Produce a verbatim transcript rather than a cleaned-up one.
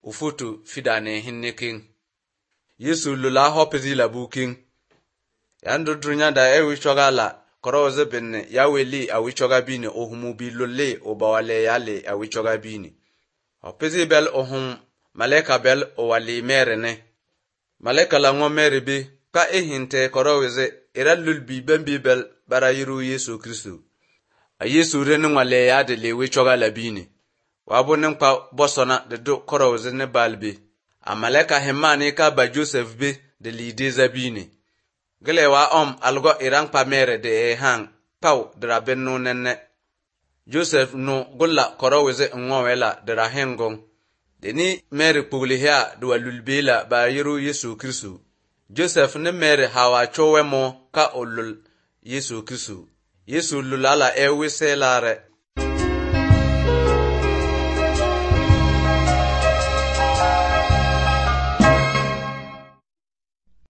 ufutu fidane hinne king. Yesu lula hopezi la buking. Yandu drunya da ewi choga la koroze benne ya weli awichoga bini ohumu bi lole obawale yale awichoga bini. Hopezi bel ohum maleka bel owali mere ne. Maleka la ngo mere bi ka ehinte koroweze ira lulbi bembi bel barayiru Yesu Kristu. A Yesu renu ngwale ya de lewe choga la bini. Wabu nimpa bosona de do koroweze ne balbi. A maleka hemani ka ba Joseph bi de lideza bini. Gile wa om algo irang pa mere de e hang pau dra bennu nenne. Joseph no gulla koroweze ngowela dra hengong. Deni mere puglihia duwa lulbila ba yiru Yesu Kristu. Joseph ne mere hawa chowe mo ka olul Yesu Kristu. Yesu lulala ewe selare